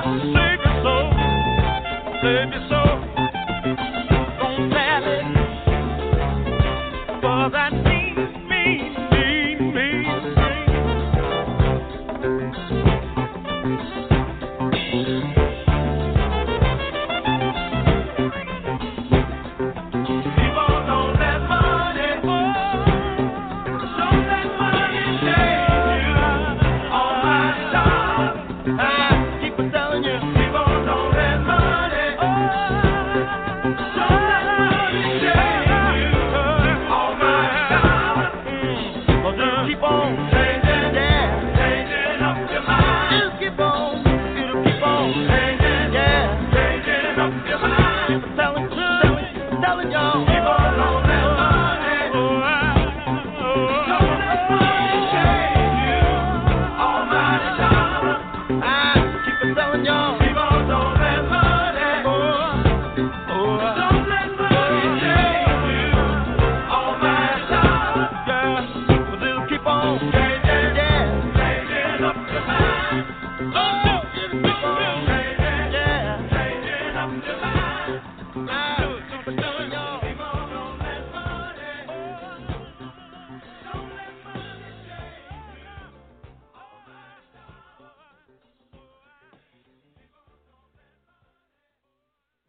Save your soul, save your soul. Don't sell it for that mean, mean, mean, mean thing. People don't let money, don't let money change you. Almighty God, I keep on telling you. People don't let money, don't let money change you. Almighty God, just keep on changing, yeah, changing up your mind. Just keep on, it'll keep on changing, yeah, changing up your mind. Keep on telling y'all. People don't let money, don't let money change you. Almighty God, I keep on telling y'all. People don't let money, don't let money change you. Almighty God, yeah, but it'll keep on changing, yeah, changing up your mind. Oh, it'll keep on changing, yeah, changing up your mind.